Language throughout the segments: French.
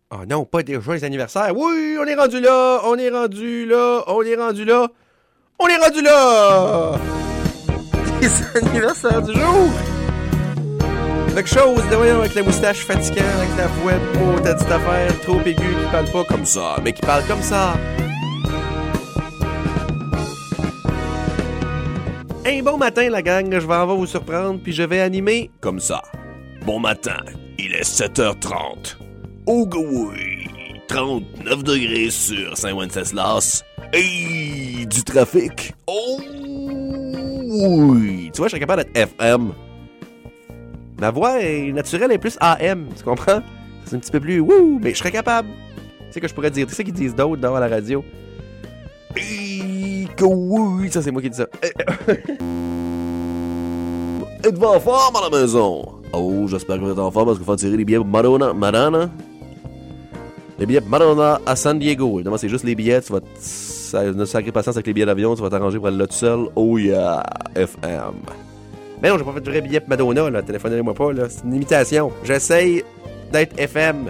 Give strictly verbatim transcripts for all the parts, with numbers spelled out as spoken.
Oh non, pas déjà les anniversaires. Oui, on est rendu là, on est rendu là, on est rendu là, on est rendu là! Les anniversaires du jour! Quelque chose, de voyons, avec la moustache fatigante, avec la voix pour ta petite affaire trop aiguë, qui parle pas comme ça, mais qui parle comme ça. Un bon matin, la gang, je vais en vous surprendre, puis je vais animer comme ça. Bon matin, il est sept heures trente. Oh oui, trente-neuf degrés sur Saint-Wenceslas. Hey, du trafic. Oh oui. Tu vois, je serais capable d'être F M. Ma voix est naturelle et plus A M, tu comprends? C'est un petit peu plus wouh, mais je serais capable. Tu sais que je pourrais dire, tu sais qu'ils disent d'autres dans la radio. Hey, que oui, ça c'est moi qui dis ça. Êtes-vous en forme à la maison? Oh, j'espère que vous êtes en forme parce qu'il faut tirer les billets pour Madonna. Madonna? Les billets pour Madonna à San Diego. Évidemment, c'est juste les billets. Tu vas ça, ne sacrer patience avec les billets d'avion. Tu vas t'arranger pour aller là tout seul. Oh yeah, F M. Mais non, j'ai pas fait de vrai billet pour Madonna, là. Téléphonez-moi pas, là. C'est une imitation. J'essaye d'être F M.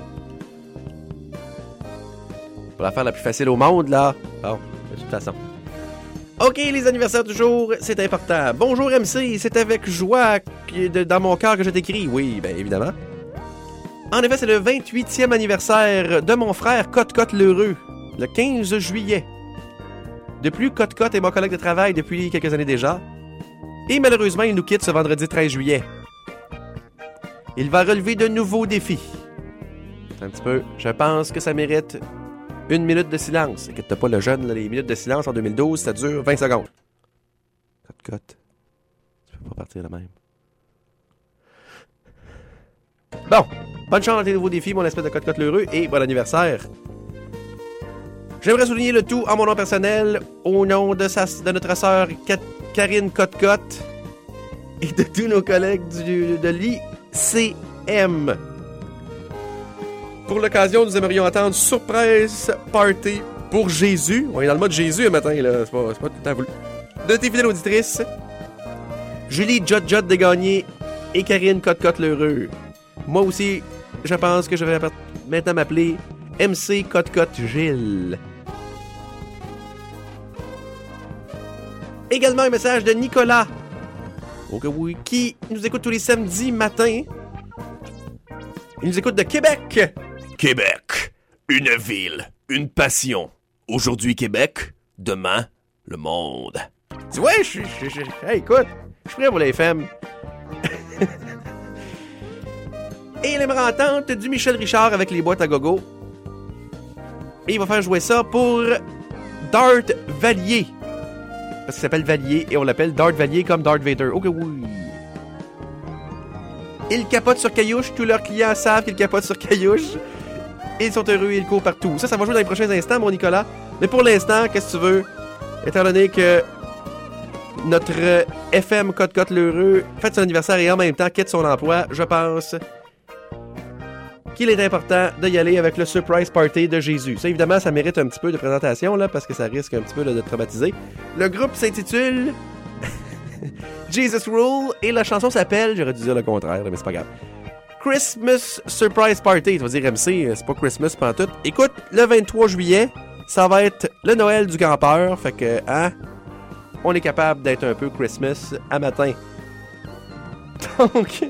Pour la faire la plus facile au monde, là. Bon, de toute façon. OK, les anniversaires du jour, c'est important. Bonjour M C, c'est avec joie que, dans mon cœur que je t'écris. Oui, bien évidemment. En effet, c'est le vingt-huitième anniversaire de mon frère Cote-Cote Lheureux, le quinze juillet. De plus, Cote-Cote est mon collègue de travail depuis quelques années déjà. Et malheureusement, il nous quitte ce vendredi treize juillet. Il va relever de nouveaux défis. Un petit peu, je pense que ça mérite une minute de silence. Inquiète pas le jeune, là, les minutes de silence en deux mille douze, ça dure vingt secondes. Cote-Cote, tu peux pas partir de même. Bon, bonne chance dans tes nouveaux défis, mon espèce de Cote-Cote Lheureux, et bon anniversaire. J'aimerais souligner le tout en mon nom personnel, au nom de, sa, de notre sœur Kat, Karine Cote-Cote et de tous nos collègues du, de l'I C M. Pour l'occasion, nous aimerions attendre Surprise Party pour Jésus. On est dans le mode Jésus un matin, là. C'est pas, c'est pas tout le temps voulu. De tes fidèles auditrices, Julie Jot-Jot Desgagnés et Karine Cote-Cote Lheureux. Moi aussi, je pense que je vais maintenant m'appeler M C Cote-Cote Gilles. Également un message de Nicolas, oh que oui, qui nous écoute tous les samedis matins. Il nous écoute de Québec. Québec, une ville, une passion. Aujourd'hui Québec, demain le monde. Tu vois, je suis... Hey, écoute, je suis prêt pour les F M. Et il aimerait entendre du Michel Richard avec les boîtes à gogo. Et il va faire jouer ça pour Darth Valier. Parce qu'il s'appelle Valier et on l'appelle Darth Valier comme Darth Vader. Ok, oui. Ils capotent sur Caillouche. Tous leurs clients savent qu'ils capotent sur Caillouche. Ils sont heureux et ils courent partout. Ça, ça va jouer dans les prochains instants, mon Nicolas. Mais pour l'instant, qu'est-ce que tu veux? Étant donné que notre F M Cote-Cote Lheureux fête son anniversaire et en même temps quitte son emploi, je pense qu'il est important d'y aller avec le Surprise Party de Jésus. Ça, évidemment, ça mérite un petit peu de présentation, là, parce que ça risque un petit peu là, de traumatiser. Le groupe s'intitule Jesus Rule et la chanson s'appelle, j'aurais dû dire le contraire, mais c'est pas grave, Christmas Surprise Party. Tu vas dire M C, c'est pas Christmas pantoute. Écoute, le vingt-trois juillet, ça va être le Noël du campeur, fait que, hein, on est capable d'être un peu Christmas à matin. Donc...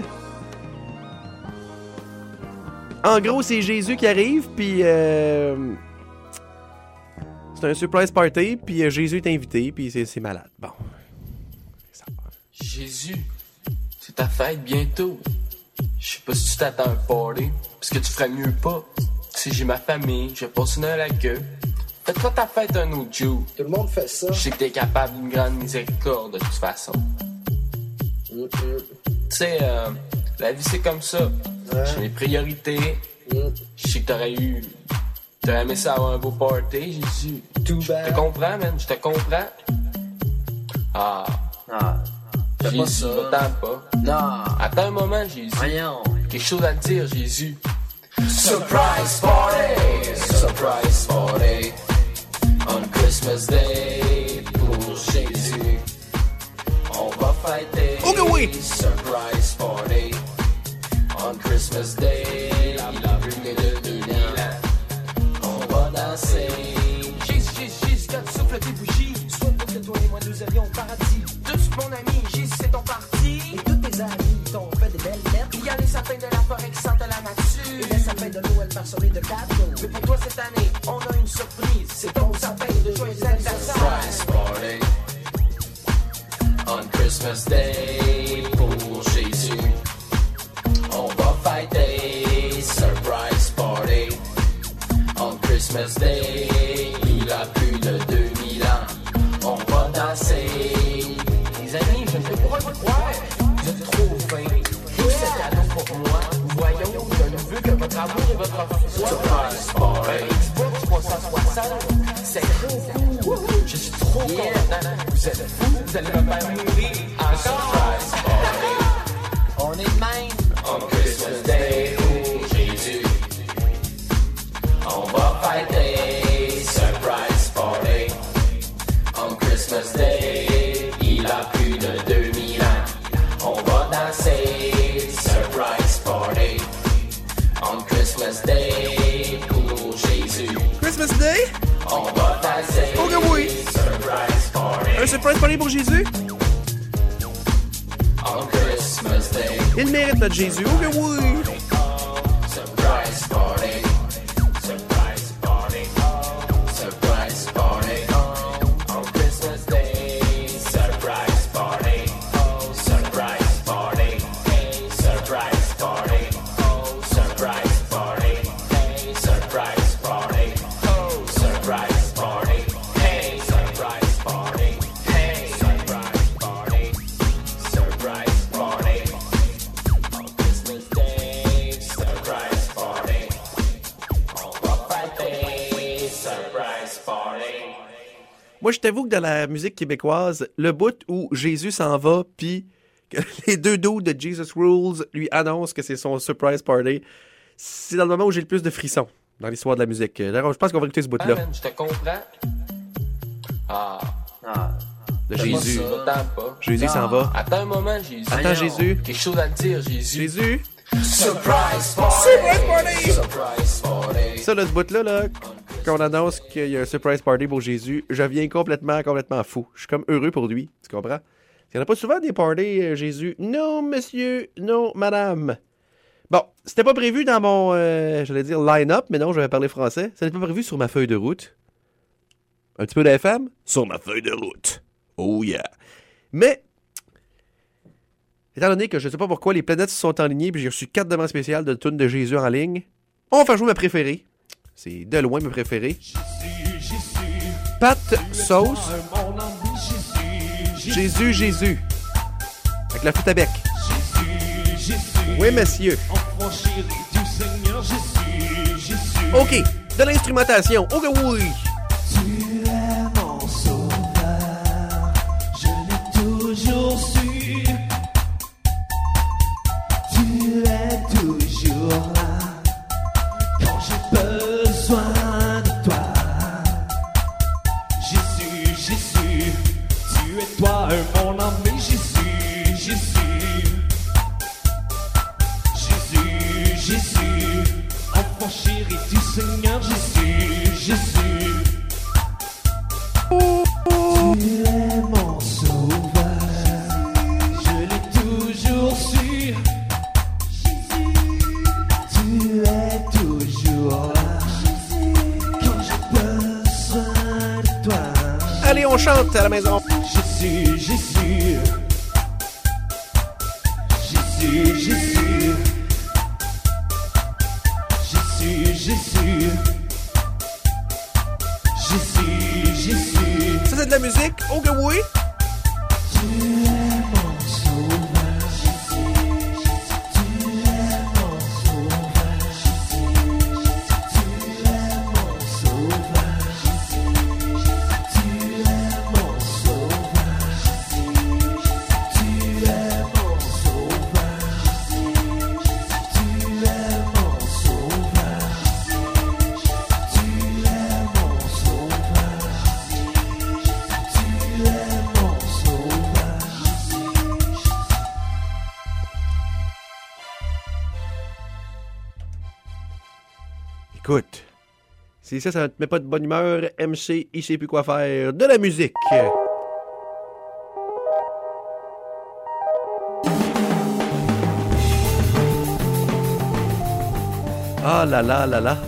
En gros, c'est Jésus qui arrive, puis euh, c'est un surprise party, puis euh, Jésus est invité, puis c'est, c'est malade. Bon. Ça va. Jésus, c'est ta fête bientôt. Je sais pas si tu t'attends à un party, parce que tu ferais mieux pas. Si j'ai ma famille, je vais passer Noël à queue. Faites-toi ta fête un autre jour. Tout le monde fait ça. Je sais que t'es capable d'une grande miséricorde de toute façon. Mm-hmm. Tu sais, euh, la vie c'est comme ça. Ouais. J'ai mes priorités. Mm. Je sais que t'aurais eu... T'aurais aimé ça avoir un beau party, Jésus. Too Je bad. te comprends, man. Je te comprends. Ah. Ah. Fais pas Jésus, ça. va-t'en pas. Non. Attends un moment, Jésus. Voyons. Quelque chose à te dire, Jésus. Surprise party! Surprise party! On Christmas Day pour Jésus. On va fêter. Oh que oui! Surprise party! On Christmas Day, il a brûlé de deux mille ans. fête de Noël parsemée de cadeaux. Mais pour toi cette année, on a une surprise. C'est ton sapin de joyeux anniversaire. Surprise party on Christmas Day pour Jésus. On va fêter surprise party on Christmas Day. Il a plus de deux mille ans. On va danser. Les amis, je ne peux pas vous croire. Vous êtes trop fins. Tout cet cadeau pour moi. Voyons, je ne veux que votre amour et votre foi. Surprise party. Xbox trois cent soixante, c'est trop cool. Je suis trop content. Vous êtes fous, vous allez me faire mourir encore. Surprise party On est de même. on Christmas Day pour Jésus. On va fêter surprise party on Christmas Day. Il a plus de deux mille ans. On va danser surprise party on Christmas Day pour Jésus. Christmas Day? On va danser Oh que oui! surprise party Un surprise party pour Jésus? on Christmas Day. Il mérite notre Jésus. Oh que oui! Surprise party. Surprise party. Surprise party. On Christmas Day. Surprise party. Oh, surprise party. Hey, surprise party. Oh, surprise party. Hey, surprise party. Oh, surprise party. Hey, surprise party. Hey, surprise party. Surprise party. On Christmas Day, surprise party. On va fêter, surprise party. Moi, je t'avoue que dans la musique québécoise, le bout où Jésus s'en va, puis que les deux dos de Jesus Rules lui annoncent que c'est son surprise party, c'est dans le moment où j'ai le plus de frissons dans l'histoire de la musique. D'ailleurs, je pense qu'on va écouter ce Ah, bout-là. man, je te comprends. Ah, Ah, De Pas Jésus. ça. autant pas. Jésus s'en va. Attends un moment, Jésus. Attends, Jésus. Quelque chose à te dire, Jésus. Jésus. Surprise party. Surprise party! Surprise party. Ça, là, ce bout-là, là, qu'on annonce qu'il y a un surprise party pour Jésus, je viens complètement, complètement fou. Je suis comme heureux pour lui. Tu comprends? Il n'y en a pas souvent des parties, euh, Jésus. Non, monsieur. Non, madame. Bon, c'était pas prévu dans mon, euh, j'allais dire line-up, mais non, je vais parler français. Ça n'était pas prévu sur ma feuille de route. Un petit peu d'F M? Sur ma feuille de route. Oh yeah. Mais, étant donné que je ne sais pas pourquoi les planètes se sont alignées puis j'ai reçu quatre demandes spéciales de tunes de Jésus en ligne, on va faire jouer ma préférée. C'est de loin ma préférée. Pat Sauce. Jésus, Jésus. Avec la flûte à bec. Oui, monsieur. OK, de l'instrumentation. OK, oui. Tu es mon sauveur, je l'ai toujours su. Tu es toujours là quand j'ai besoin de toi. Jésus, Jésus, tu es toi mon ami. Jésus, Jésus, Jésus, Jésus, enfant chéri du Seigneur. Jésus, Jésus. Tu es mon sauveur, je l'ai toujours su. Tu es toujours là quand j'ai besoin de toi. Allez, on chante à la maison. Jésus, Jésus, Jésus, Jésus, Jésus, Jésus, Jésus, Jésus. Ça, c'est de la musique. OK, oui. Tu es mon sauveur, Jésus, tu es mon sauveur, Jésus, tu es mon sauveur, Jésus, tu es mon sauveur, Jésus, tu es mon sauveur, Jésus, tu es mon sauveur, Jésus, tu es mon sauveur, tu es mon sauveur. Écoute, si ça, ça ne te met pas de bonne humeur, M C, il sait plus quoi faire. De la musique. Ah, là là là là.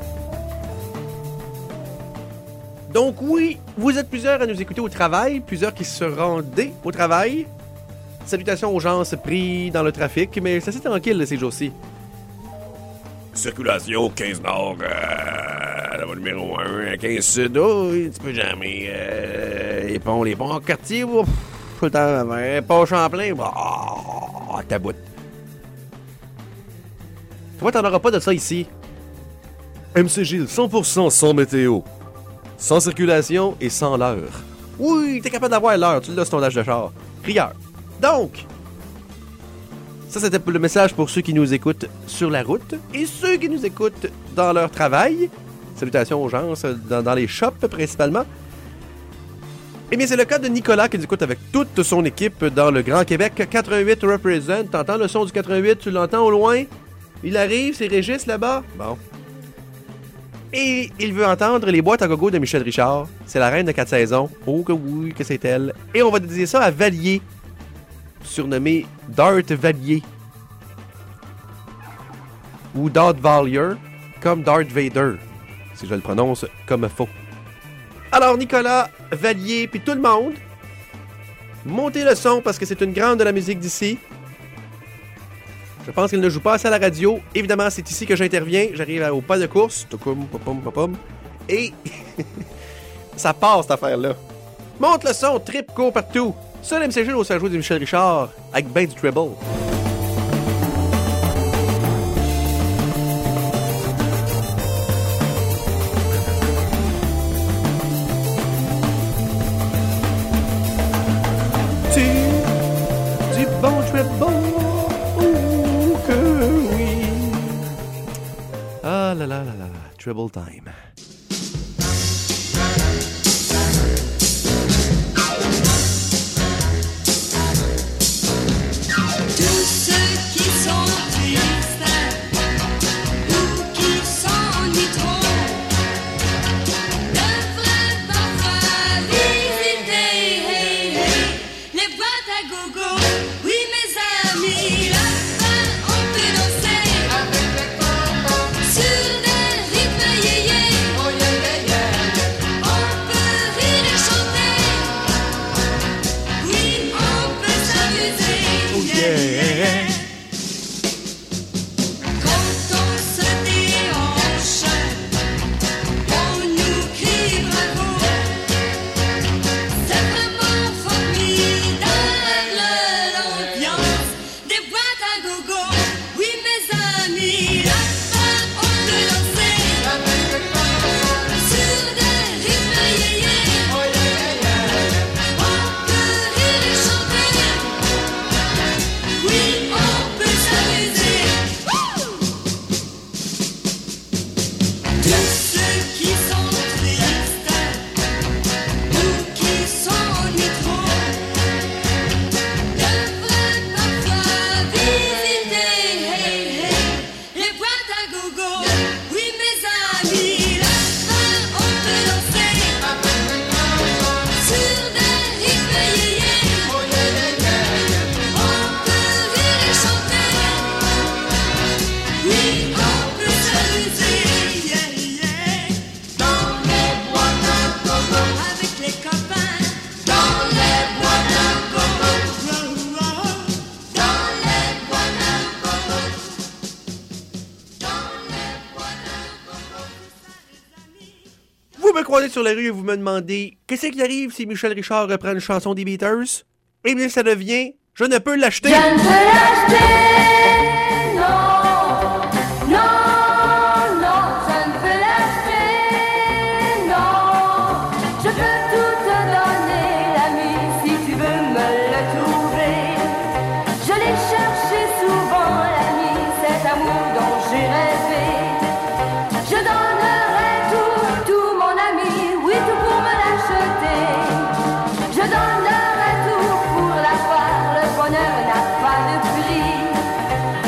Donc oui, vous êtes plusieurs à nous écouter au travail, plusieurs qui se rendaient au travail. Salutations aux gens pris dans le trafic, mais c'est assez tranquille ces jours-ci. Circulation quinze Nord, euh, la voie numéro un, quinze Sud, oh, tu peux jamais. Euh, les ponts, les ponts, quartier, oh, pff, tout le temps, euh, pas Champlain, oh, taboute. Toi, t'en auras pas de ça ici. M C Gilles, cent pour cent sans météo. Sans circulation et sans l'heure. Oui, t'es capable d'avoir l'heure, tu l'as sur ton âge de char. Rieur. Donc, ça c'était le message pour ceux qui nous écoutent sur la route et ceux qui nous écoutent dans leur travail. Salutations aux gens dans, dans les shops principalement. Eh bien, c'est le cas de Nicolas qui nous écoute avec toute son équipe dans le Grand Québec. quatre-vingt-huit represent. T'entends le son du quatre-vingt-huit, tu l'entends au loin? Il arrive, c'est Régis là-bas? Bon. Et il veut entendre les boîtes à gogo de Michel Richard. C'est la reine de quatre saisons. Oh que oui, que c'est elle. Et on va dédier ça à Valier, surnommé Darth Valier. Ou Darth Valier, comme Darth Vader, si je le prononce comme faux. Alors Nicolas, Valier, puis tout le monde, montez le son parce que c'est une grande de la musique d'ici. Je pense qu'il ne joue pas assez à la radio. Évidemment, c'est ici que j'interviens. J'arrive au pas de course. Et ça passe, cette affaire-là. Monte le son, trip, court partout. Seul M C G au jouer de Michel Richard avec ben du treble. Du, du bon treble. Ah là là là là, treble time. Tous ceux qui sont tristes ou qui s'ennuient trop devraient parfois visiter hey, hey, les boîtes à gogo. Oui mes amis, là-bas on peut danser sur des rythmes yéyé. Oh yeah yeah yeah. On peut rire et chanter. Oui, on peut s'amuser. Oh yeah. Quand on se déhanche, on nous crie bravo. C'est vraiment formidable l'ambiance des boîtes à gogo. Oui mes amis, là-bas on peut danser sur des rythmes yéyé. On peut rire et chanter. Oui, on peut s'amuser. Tous ceux qui sont tristes ou qui s'ennuient trop devraient parfois visiter hey, hey, les boîtes à gogo. Oui mes amis, là-bas on peut danser sur des rythmes yéyé. On peut rire et chanter. Oui, on peut s'amuser. Yeah, yeah. Dans les boîtes à gogo avec les copains. Dans les boîtes à gogo. Dans les boîtes à gogo. Dans les boîtes à gogo. Vous me croisez sur la rue et vous me demandez qu'est-ce qui arrive si Michel Richard reprend une chanson des Beatles? Eh bien, ça devient je ne peux l'acheter. Je ne peux l'acheter, non, non, non, je ne peux l'acheter, non. Je peux tout te donner, l'ami, si tu veux me le trouver. Je l'ai cherché souvent, l'ami, cet amour dont j'ai rêvé. Je donnerai tout, tout mon ami, oui, tout pour me l'acheter. Je donnerai tout pour l'avoir, le bonheur n'a pas de prix.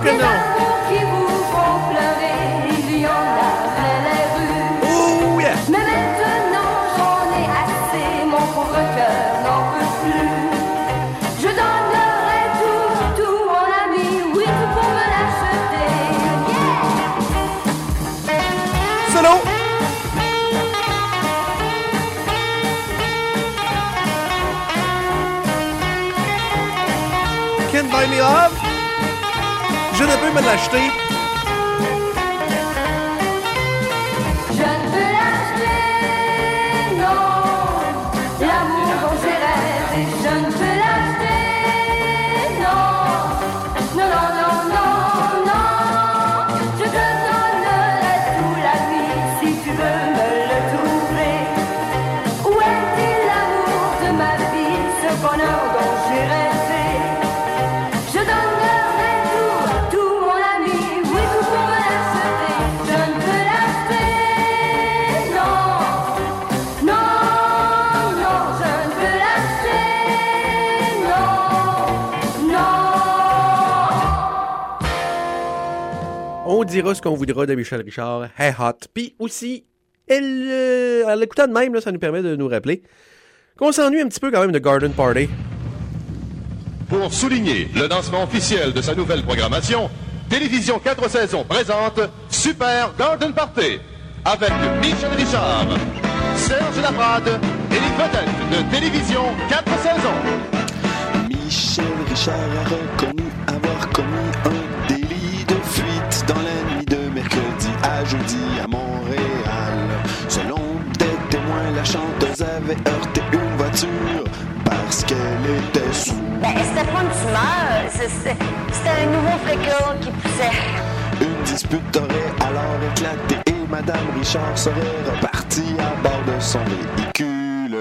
que non. amours qui vous font pleurer, il y en a plein les rues. Oh yeah! Mais maintenant j'en ai assez, mon pauvre cœur n'en peut plus. Je donnerai tout, tout mon ami, oui tout pour me l'acheter. Yeah! Solo! Can't Buy Me Love. Je ne peux me l'acheter. Je ne peux l'acheter, non. L'amour dont j'ai rêvé, je ne peux l'acheter, non. Non, non, non, non, non. Je te donnerai tout la vie si tu veux me le trouver. Où est-il l'amour de ma vie, ce bonheur dont j'ai rêvé? Je donnerai tout, tout mon ami, oui tout pour me l'acheter. Je ne peux l'acheter, non, non, non, je ne peux l'acheter, non, non. On dira ce qu'on voudra de Michel Richard. Hey hot. Puis aussi, elle, euh, en l'écoutant de même, là, ça nous permet de nous rappeler qu'on s'ennuie un petit peu quand même de Garden Party. Pour souligner le lancement officiel de sa nouvelle programmation, Télévision quatre saisons présente Super Garden Party avec Michel Richard, Serge Laprade et les vedettes de Télévision quatre saisons. Michel Richard a reconnu avoir commis un délit de fuite dans la nuit de mercredi à jeudi à Montréal. Selon des témoins, la chanteuse avait heurté une voiture parce qu'elle était sous. Ben, c'était pas une tumeur, c'est- c'est- c'était un nouveau fréquent qui poussait. Une dispute aurait alors éclaté et Madame Richard serait repartie à bord de son véhicule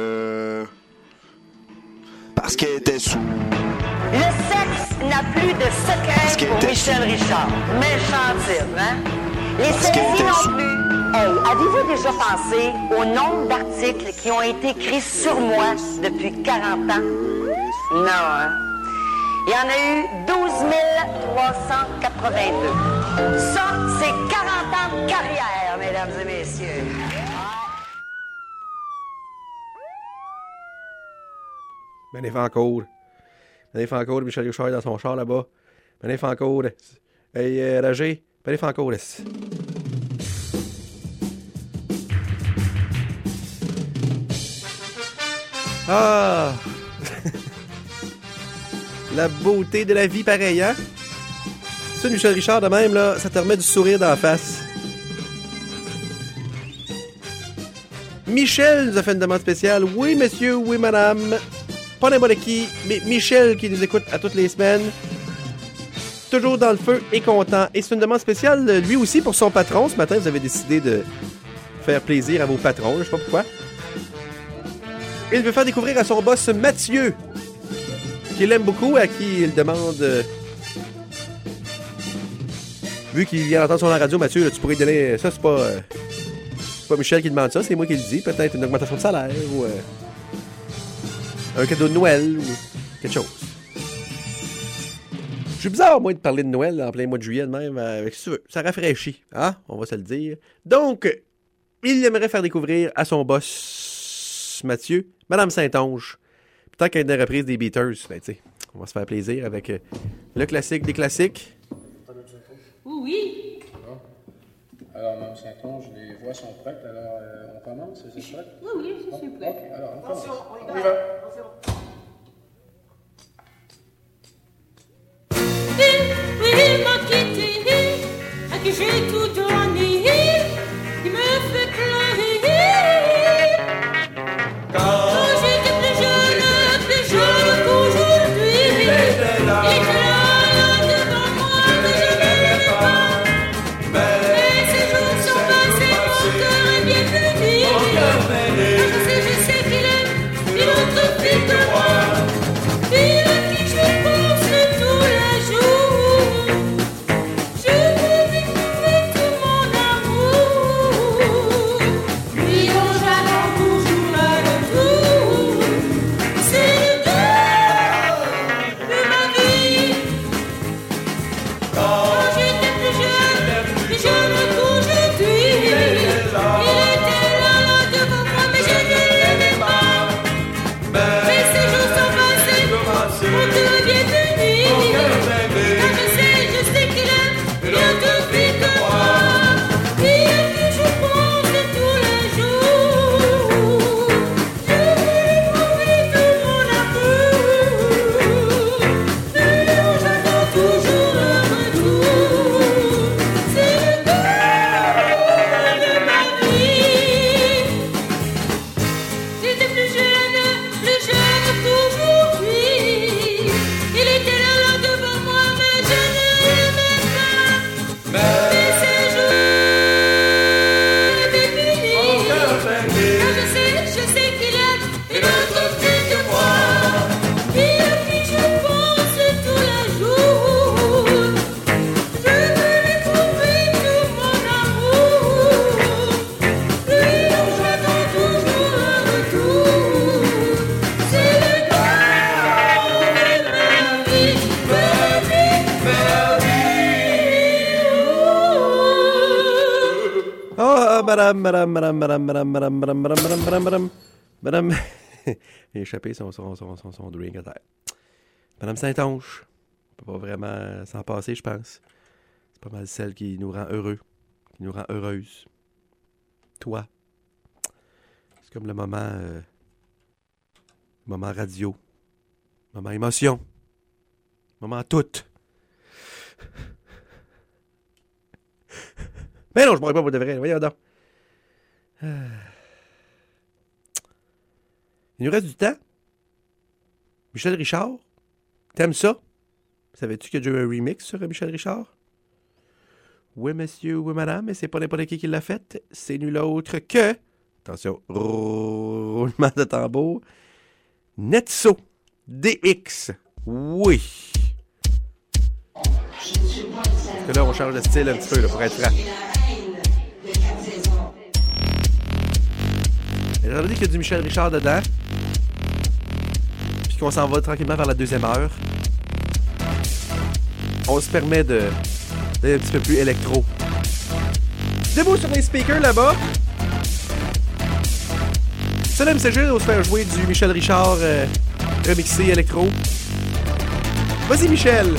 parce qu'elle était sous. Le sexe n'a plus de Parce secret qu'elle pour était Michel Richard. Méchant type, hein? Les Parce qu'elle saisies était non sous. plus. Hey, avez-vous déjà pensé au nombre d'articles qui ont été écrits sur moi depuis quarante ans? Non, hein? Il y en a eu douze mille trois cent quatre-vingt-deux. Ça, c'est quarante ans de carrière, mesdames et messieurs. Manif encore. Manif encore, Michel Richard dans son char là-bas. Manif encore. Hey, euh, Roger, manif encore. laisse. Ah! La beauté de la vie, pareil, hein? Ça, Michel Richard, de même, là, ça te remet du sourire dans la face. Michel nous a fait une demande spéciale. Oui, monsieur, oui, madame. Pas n'importe qui, mais Michel qui nous écoute à toutes les semaines. Toujours dans le feu et content. Et c'est une demande spéciale, lui aussi, pour son patron. Ce matin, vous avez décidé de faire plaisir à vos patrons. Je sais pas pourquoi. Il veut faire découvrir à son boss Mathieu, qu'il aime beaucoup, à qui il demande... euh, vu qu'il vient d'entendre sur la radio, Mathieu, là, tu pourrais donner... Ça, c'est pas... euh, c'est pas Michel qui demande ça, c'est moi qui le dis. Peut-être une augmentation de salaire, ou... euh, un cadeau de Noël, ou quelque chose. Je suis bizarre, moi, de parler de Noël en plein mois de juillet, de même, avec si tu veux. Ça rafraîchit, hein? On va se le dire. Donc, il aimerait faire découvrir à son boss, Mathieu, Madame Saint-Onge. Tant qu'il y a une reprise des Beatles, ben, tu sais, on va se faire plaisir avec euh, le classique des classiques. Oui. Alors, Mme Saint-Onge, les voix sont prêtes, alors euh, on commence, c'est ça? Oui, oui, je suis prête. Ok, alors on commence. Attention, on y On va. y va. Il m'a quitté, à qui j'ai tout donné, il me fait pleurer. Quand j'étais plus jeune, plus jeune qu'aujourd'hui, il était là devant moi que je n'aimais pas. Mais ces jours sont passés, mon cœur est bien venu. Je sais, je sais qu'il aime une autre fille que moi. madame, madame, madame, madame, madame, madame, madame, madame, madame, madame, madame, madame, il a échappé son, son, son, son, son drink à terre. Madame Saint-Onge, on peut pas vraiment s'en passer, je pense. C'est pas mal celle qui nous rend heureux, qui nous rend heureuse. Toi, c'est comme le moment, euh, moment radio, moment émotion, moment tout. Mais non, je m'aurais pas pour de vrai. Voyons donc. Euh... Il nous reste du temps. Michel Richard, t'aimes ça? Savais-tu qu'il y a déjà eu un remix sur Michel Richard? Oui, monsieur, oui, madame, mais c'est pas n'importe qui qui l'a fait. C'est nul autre que... Attention, roulement de tambour. Netso D X. Oui. Parce que là, on change de style un petit peu là, pour être franc. Étant donné qu'il y a du Michel Richard dedans, puis qu'on s'en va tranquillement vers la deuxième heure, on se permet de d'être un petit peu plus électro. Des mots sur les speakers là-bas. Cela me s'agit de se faire jouer du Michel Richard euh, remixé électro. Vas-y, Michel!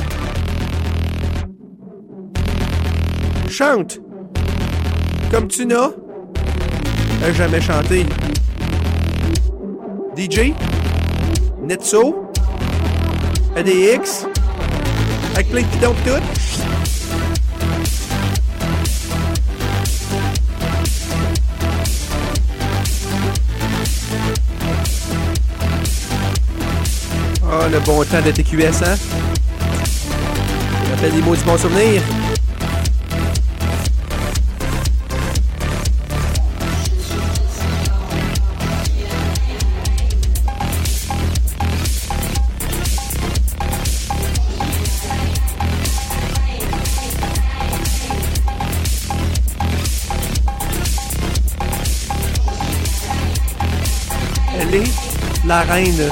Chante! Comme tu n'as jamais chanté. D J, Netso, A D X, avec plein de pitons pis tout. Ah, oh, le bon temps de T Q S, hein? Ça rappelle des mots du bon souvenir. Elle est la reine.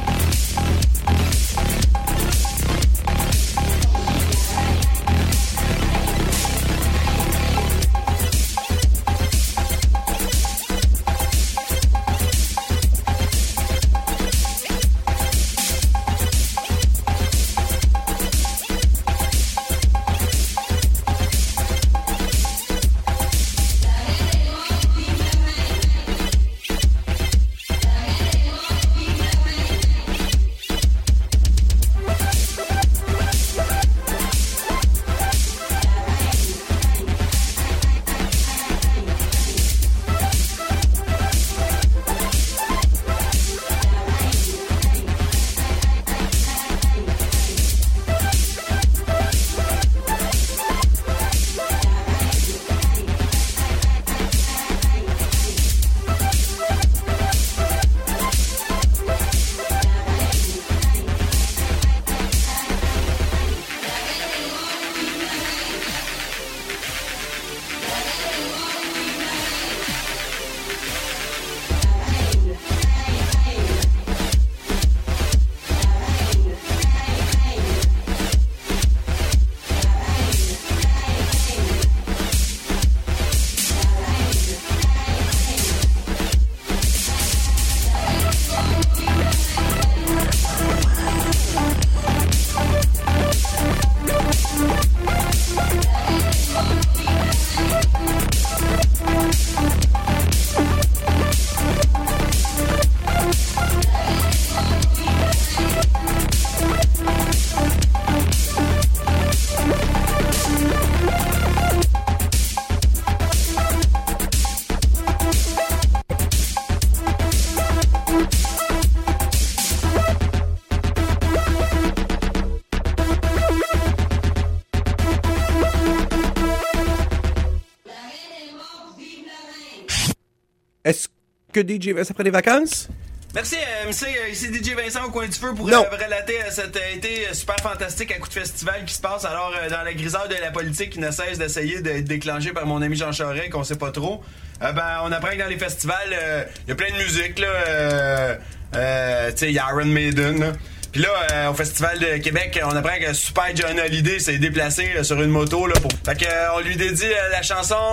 Est-ce que D J Vincent prend des vacances? Merci M C, ici D J Vincent au coin du feu pour non. euh, relater euh, cet été super fantastique à coup de festival qui se passe alors euh, dans la griseur de la politique qui ne cesse d'essayer d'être déclenchée par mon ami Jean Charest qu'on sait pas trop. Euh, ben on apprend que dans les festivals, il euh, y a plein de musique là, euh, euh, tu sais, il y a Iron Maiden là. Puis là, euh, au Festival de Québec, on apprend que Super John Hallyday s'est déplacé euh, sur une moto là pour. Fait que euh, on lui dédie euh, la chanson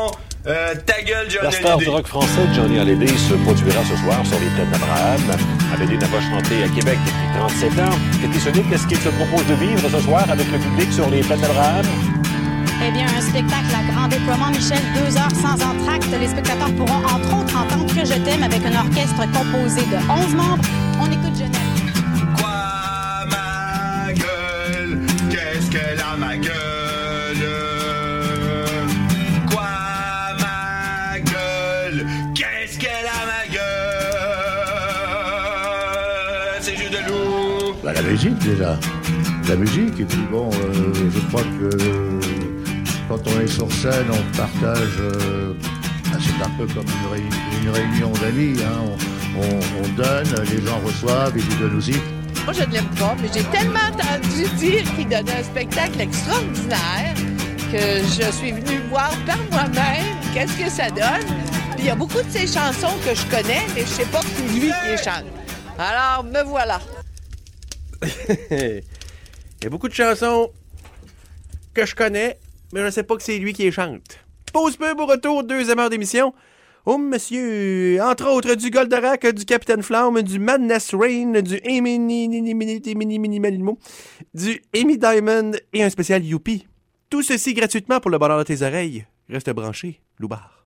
Euh, ta gueule, Johnny La star Hallyday. du rock français, Johnny Hallyday, se produira ce soir sur les plaines d'Abraham. Amélie n'a pas chanté à Québec depuis trente-sept ans. Cathy Sonic, qu'est-ce qu'il te propose de vivre ce soir avec le public sur les plaines d'Abraham? Eh bien, un spectacle à grand déploiement, Michel, deux heures sans entracte. Les spectateurs pourront entre autres entendre Que je t'aime avec un orchestre composé de onze membres. On écoute Johnny Hallyday. Quoi, ma gueule? Qu'est-ce qu'elle a, ma gueule? Quoi, ma gueule? Qu'est-ce qu'elle a, ma gueule? C'est juste de loup. Bah, la musique, déjà. La musique, et puis bon, euh, je crois que euh, quand on est sur scène, on partage. Euh, bah, c'est un peu comme une, ré- une réunion d'amis. Hein. On, on, on donne, les gens reçoivent, ils nous donnent aussi. Moi, je ne l'aime pas, mais j'ai tellement entendu dire qu'il donnait un spectacle extraordinaire que je suis venue le voir par moi-même. Qu'est-ce que ça donne? Puis il y a beaucoup de ces chansons que je connais, mais je sais pas que c'est lui qui les chante. Alors, me voilà. Il y a beaucoup de chansons que je connais, mais je ne sais pas que c'est lui qui les chante. Pause peu pour retour, deuxième heure d'émission. Oh, monsieur, entre autres, du Goldorak, du Capitaine Flamme, du Madness Rain, du Amy Minimalimo, du Amy Diamond et un spécial Youpi. Tout ceci gratuitement pour le bonheur de tes oreilles. Reste branché, Loubar.